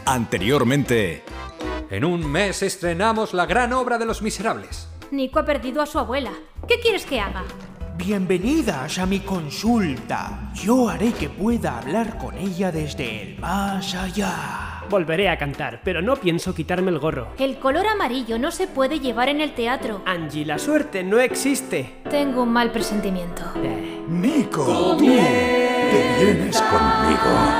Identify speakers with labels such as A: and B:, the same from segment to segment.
A: Anteriormente...
B: En un mes estrenamos la gran obra de Los Miserables.
C: Nico ha perdido a su abuela. ¿Qué quieres que haga?
D: Bienvenidas a mi consulta. Yo haré que pueda hablar con ella desde el más allá.
E: Volveré a cantar, pero no pienso quitarme el gorro.
C: El color amarillo no se puede llevar en el teatro.
E: Angie, la suerte no existe.
C: Tengo un mal presentimiento.
F: Nico, tú te vienes conmigo.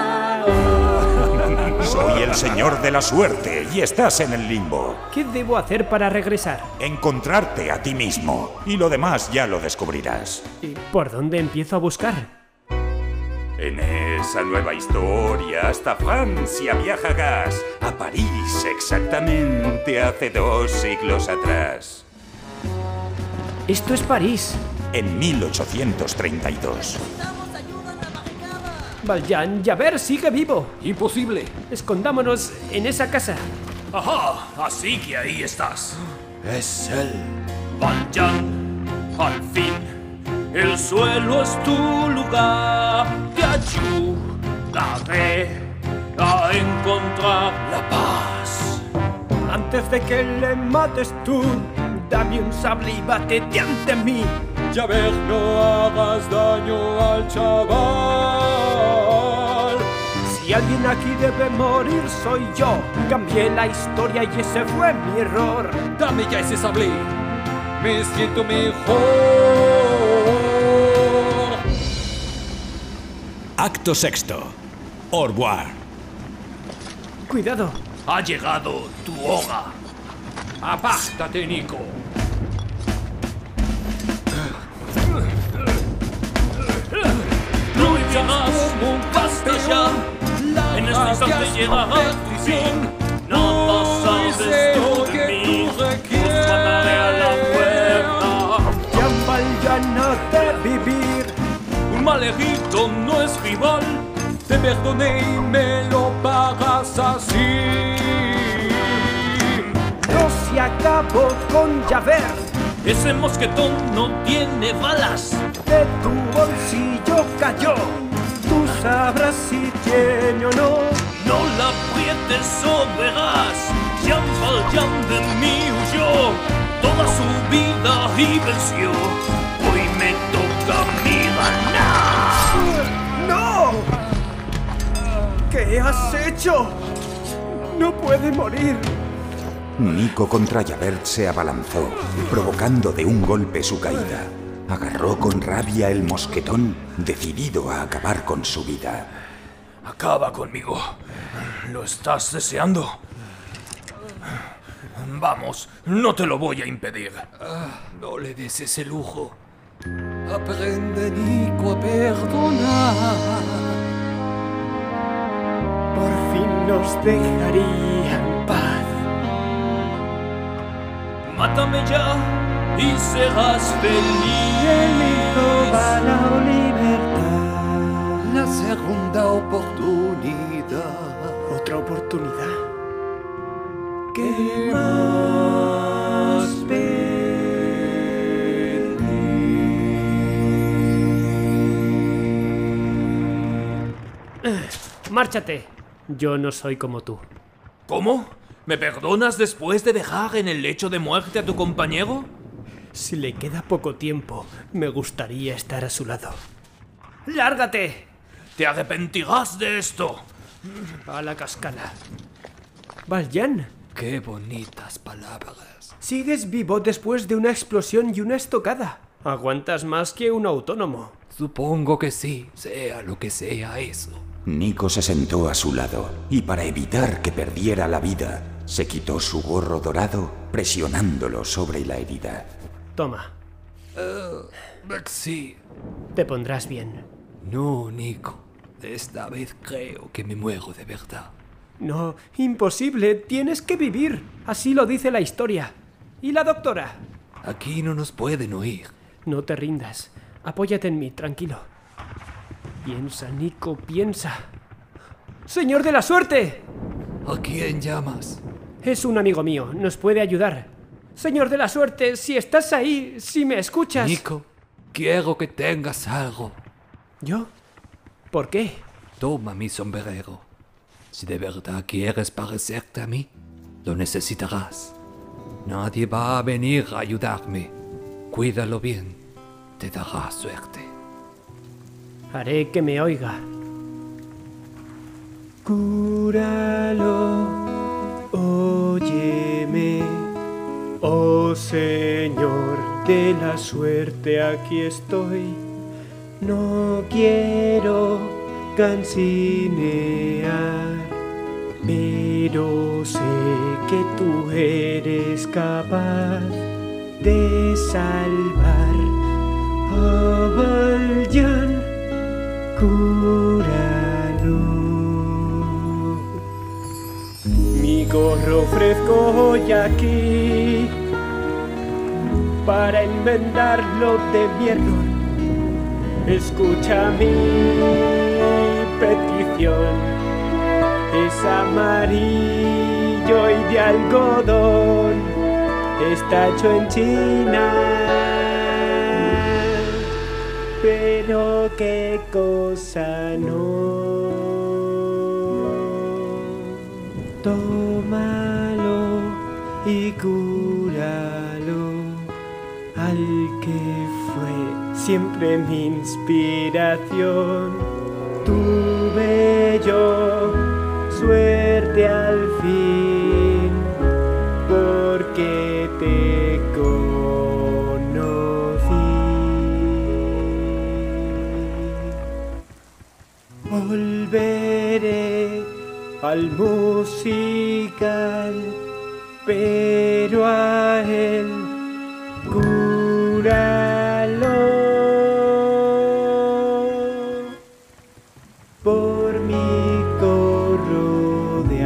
F: Soy el señor de la suerte y estás en el limbo.
E: ¿Qué debo hacer para regresar?
F: Encontrarte a ti mismo y lo demás ya lo descubrirás.
E: ¿Y por dónde empiezo a buscar?
F: En esa nueva historia hasta Francia viajarás, a París exactamente hace 2 siglos atrás.
E: Esto es París.
F: En 1832.
E: Valjean, Javert sigue vivo.
B: ¡Imposible!
E: Escondámonos en esa casa.
G: ¡Ajá! Así que ahí estás.
F: Es él.
G: Valjean, al fin, el suelo es tu lugar. Te ayudaré a encontrar la paz.
E: Antes de que le mates tú, dame un sable y bátete ante mí.
B: Javert, no hagas daño al chaval.
E: Si alguien aquí debe morir soy yo. Cambié la historia y ese fue mi error.
B: Dame ya ese sable. Me siento mejor.
A: Acto sexto. Au revoir.
E: Cuidado.
G: Ha llegado tu hora.
B: Apártate, Nico.
G: Lucharás, basta ya. En este instante llegará tu fin. Nada sabes tú de mí. Os mataré a la puerta.
E: Jean Valjean ha de vivir.
G: Un malherido no es rival.
B: Te perdoné y me lo pagas así.
E: No se acabó con Javert.
G: Ese mosquetón no tiene balas.
E: De tu bolsillo cayó. Tú sabrás si tiene o no.
G: No la aprietes o verás. Jean Valjean de mí huyó toda su vida y venció. Hoy me toca a mí ganar.
E: ¡No! ¿Qué has hecho? No puede morir.
F: Nico contra Javert se abalanzó, provocando de un golpe su caída. Agarró con rabia el mosquetón, decidido a acabar con su vida.
G: Acaba conmigo. ¿Lo estás deseando? Vamos, no te lo voy a impedir.
B: No le des ese lujo. Aprende, Nico, a perdonar.
E: Por fin nos dejaría en paz.
G: Mátame ya y serás feliz.
E: El hijo va a la libertad.
B: La segunda oportunidad.
E: Otra oportunidad. ¿Qué más pedir? Márchate. Yo no soy como tú.
G: ¿Cómo? ¿Me perdonas después de dejar en el lecho de muerte a tu compañero?
E: Si le queda poco tiempo, me gustaría estar a su lado. ¡Lárgate!
G: Te arrepentirás de esto.
E: A la cascada. Valjean,
B: Qué bonitas palabras.
E: sigues vivo después de una explosión y una estocada. Aguantas más que un autónomo.
B: Supongo que sí, sea lo que sea eso.
F: Nico se sentó a su lado y para evitar que perdiera la vida, se quitó su gorro dorado presionándolo sobre la herida.
E: Toma,
B: Sí.
E: te pondrás bien.
B: No, Nico. Esta vez creo que me muero de verdad.
E: No, imposible, tienes que vivir. Así lo dice la historia. ¿Y la doctora?
B: Aquí no nos pueden oír.
E: No te rindas. Apóyate en mí, tranquilo. Piensa, Nico, piensa. ¡Señor de la suerte!
B: ¿A quién llamas?
E: Es un amigo mío, nos puede ayudar. Señor de la suerte, si estás ahí, si me escuchas...
B: Nico, quiero que tengas algo.
E: ¿Yo? ¿Por qué?
B: Toma mi sombrero. Si de verdad quieres parecerte a mí, lo necesitarás. Nadie va a venir a ayudarme. Cuídalo bien, te dará suerte.
E: Haré que me oiga. Cúralo, óyeme, oh Señor de la suerte, aquí estoy. No quiero cansinear, pero sé que tú eres capaz de salvar a Valjean. Cúralo. Mi gorro ofrezco hoy aquí para enmendarlo de mi error. Escucha mi petición. Es amarillo y de algodón. Está hecho en China. Pero qué cosa no. Tómalo y cúralo al que fue siempre mi inspiración. Tuve yo suerte al fin porque te volveré al musical, pero a él cúralo por mi gorro de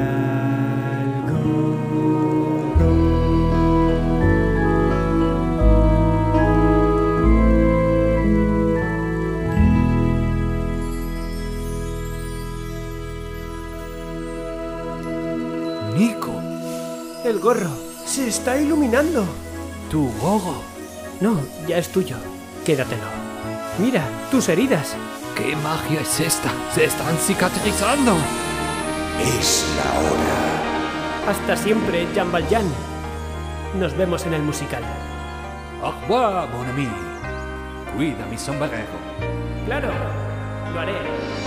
B: Nico,
E: El gorro se está iluminando.
B: tu gorro.
E: No, ya es tuyo. Quédatelo. Mira, tus heridas.
B: ¿Qué magia es esta? ¡Se están cicatrizando!
F: Es la hora.
E: Hasta siempre, Jean Valjean. Nos vemos en el musical.
B: Au revoir, mon ami. Cuida mi sombrero.
E: Claro, lo haré.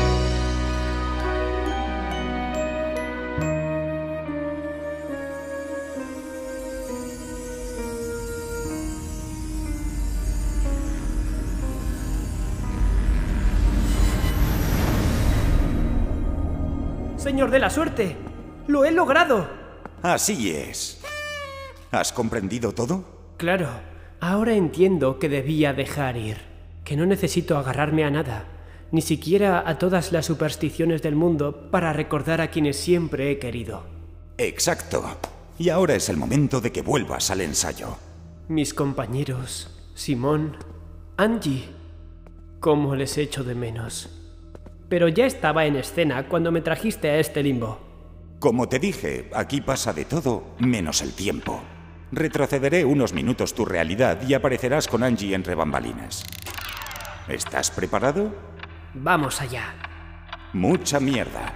E: Señor de la suerte, lo he logrado.
F: Así es. ¿Has comprendido todo?
E: Claro, ahora entiendo que debía dejar ir, que no necesito agarrarme a nada, ni siquiera a todas las supersticiones del mundo para recordar a quienes siempre he querido.
F: Exacto. Y ahora es el momento de que vuelvas al ensayo.
E: Mis compañeros, Simón, Angie, cómo les echo de menos. Pero ya estaba en escena cuando me trajiste a este limbo.
F: Como te dije, aquí pasa de todo menos el tiempo. Retrocederé unos minutos tu realidad y aparecerás con Angie entre bambalinas. ¿Estás preparado?
E: Vamos allá.
F: Mucha mierda.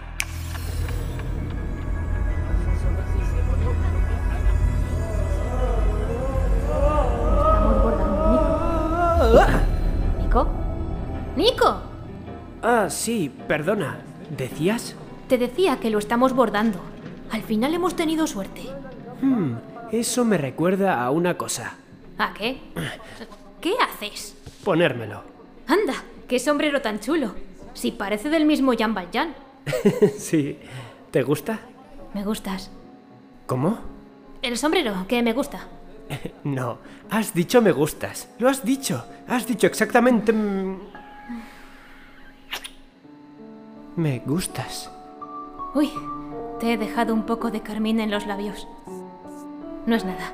C: Estamos bordando, Nico. ¿Nico? ¡Nico!
E: Ah, sí, perdona. ¿Decías?
C: Te decía que lo estamos bordando. Al final hemos tenido suerte.
E: Eso me recuerda a una cosa.
C: ¿A qué? ¿Qué haces?
E: Ponérmelo.
C: Anda, qué sombrero tan chulo. Si parece del mismo Jean Valjean.
E: Sí. ¿Te gusta?
C: Me gustas.
E: ¿Cómo?
C: El sombrero, que me gusta.
E: No, has dicho me gustas. Lo has dicho. Has dicho exactamente... Me gustas.
C: Uy, te he dejado un poco de carmín en los labios. No es nada.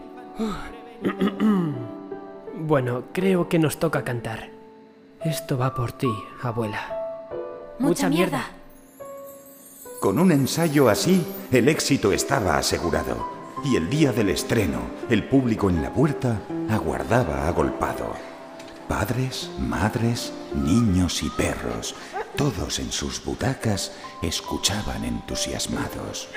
E: Bueno, creo que nos toca cantar. Esto va por ti, abuela.
C: Mucha mierda.
F: Con un ensayo así, el éxito estaba asegurado. Y el día del estreno, el público en la puerta aguardaba agolpado. Padres, madres, niños y perros. todos en sus butacas escuchaban entusiasmados.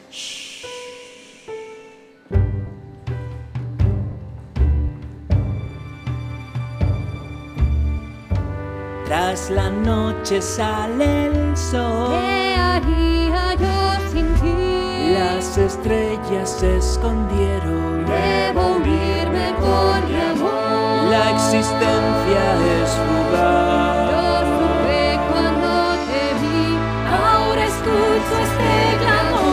G: Tras la noche sale el sol.
C: ¿Qué haría yo sin ti?
G: Las estrellas se escondieron.
C: Debo unirme con mi amor.
G: La existencia es fugaz.
C: Yo supe cuando te vi, ahora escucho este clamor.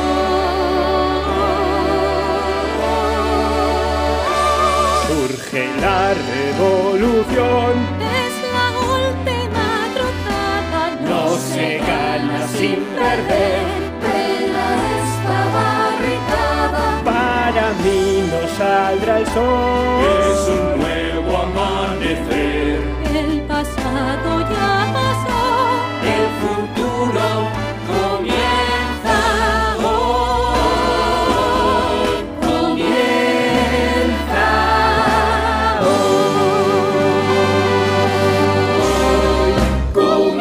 E: Surge la revolución.
C: Es la última trozada.
E: No se gana sin perder.
C: Pela esta barricada.
E: Para mí no saldrá el sol.
G: Es un nuevo amanecer.
C: El pasado ya pasó.
G: El futuro comienza hoy.
C: Comienza
G: Comienza hoy.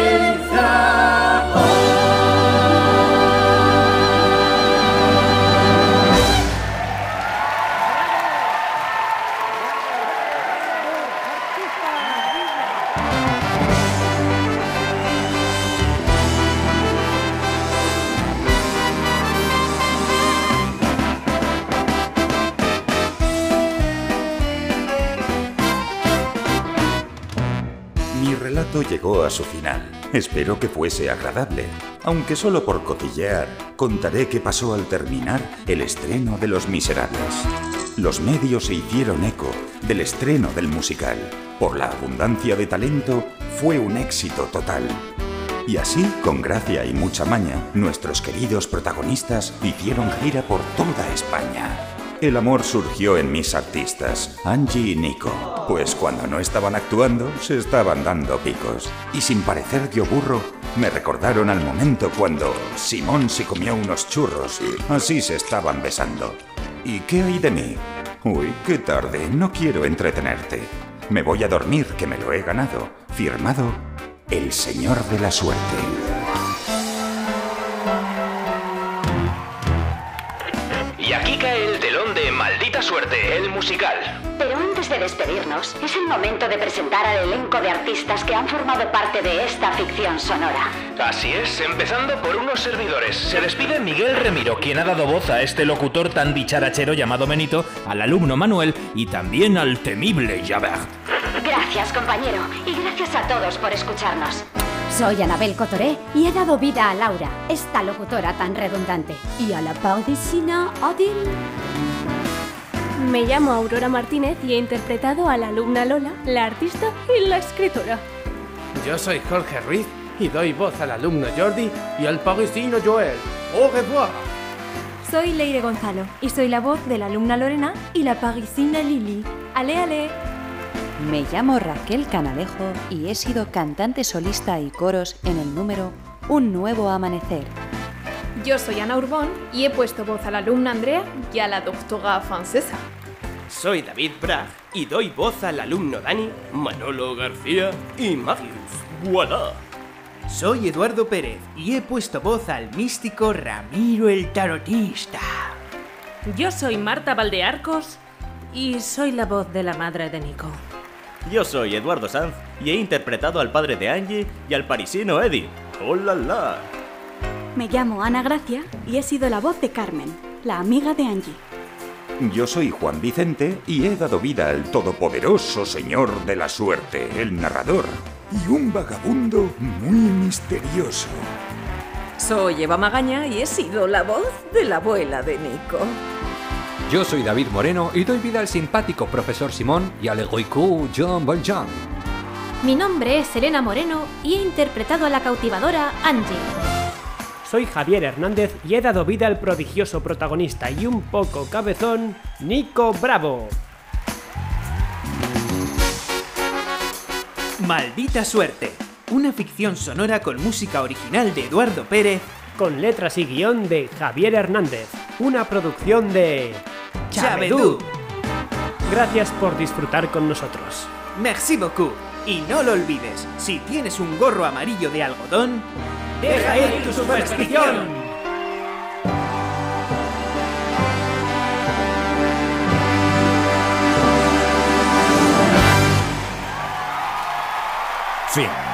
F: Mi relato llegó a su final. Espero que fuese agradable. Aunque solo por cotillear, contaré qué pasó al terminar el estreno de Los Miserables. Los medios se hicieron eco del estreno del musical. Por la abundancia de talento, fue un éxito total. Y así, con gracia y mucha maña, nuestros queridos protagonistas hicieron gira por toda España. El amor surgió en mis artistas, Angie y Nico, pues cuando no estaban actuando, se estaban dando picos. Y sin parecer yo burro, me recordaron al momento cuando Simón se comió unos churros, así se estaban besando. ¿Y qué hay de mí? Uy, qué tarde, no quiero entretenerte. Me voy a dormir, que me lo he ganado. Firmado, el Señor de la Suerte.
H: Y aquí cae el telón de Maldita Suerte, el musical.
I: Pero antes de despedirnos, es el momento de presentar al elenco de artistas que han formado parte de esta ficción sonora.
H: Así es, empezando por unos servidores. Se despide Miguel Remiro, quien ha dado voz a este locutor tan dicharachero llamado Benito, al alumno Manuel y también al temible Javert.
I: Gracias, compañero, y gracias a todos por escucharnos.
J: Soy Anabel Cotoré y he dado vida a Laura, esta locutora tan redundante. Y a la parisina Adil.
K: Me llamo Aurora Martínez y he interpretado a la alumna Lola, la artista y la escritora.
L: Yo soy Jorge Ruiz y doy voz al alumno Jordi y al parisino Joel. ¡Au revoir!
K: Soy Leire Gonzalo y soy la voz de la alumna Lorena y la parisina Lili. ¡Ale, ale!
M: Me llamo Raquel Canalejo y he sido cantante solista y coros en el número Un Nuevo Amanecer.
K: Yo soy Ana Urbón y he puesto voz a la alumna Andrea y a la doctora francesa.
N: Soy David Brag y doy voz al alumno Dani, Manolo García y Marius. ¡Voilà!
D: Soy Eduardo Pérez y he puesto voz al místico Ramiro el Tarotista.
O: Yo soy Marta Valdearcos y soy la voz de la madre de Nico.
P: Yo soy Eduardo Sanz y he interpretado al padre de Angie y al parisino Eddie. ¡Hola, la!
Q: Me llamo Ana Gracia y he sido la voz de Carmen, la amiga de Angie.
F: Yo soy Juan Vicente y he dado vida al todopoderoso Señor de la Suerte, el narrador, y un vagabundo muy misterioso.
O: Soy Eva Magaña y he sido la voz de la abuela de Nico.
B: Yo soy David Moreno y doy vida al simpático profesor Simón y al egoico Jean Valjean.
C: Mi nombre es Elena Moreno y he interpretado a la cautivadora Angie.
E: Soy Javier Hernández y he dado vida al prodigioso protagonista y un poco cabezón, Nico Bravo.
D: Maldita Suerte, una ficción sonora con música original de Eduardo Pérez,
E: con letras y guión de Javier Hernández, una producción de
D: Chabedú.
E: Gracias por disfrutar con nosotros.
D: Merci beaucoup. Y no lo olvides, si tienes un gorro amarillo de algodón, ¡deja ir tu superstición!
A: Fin.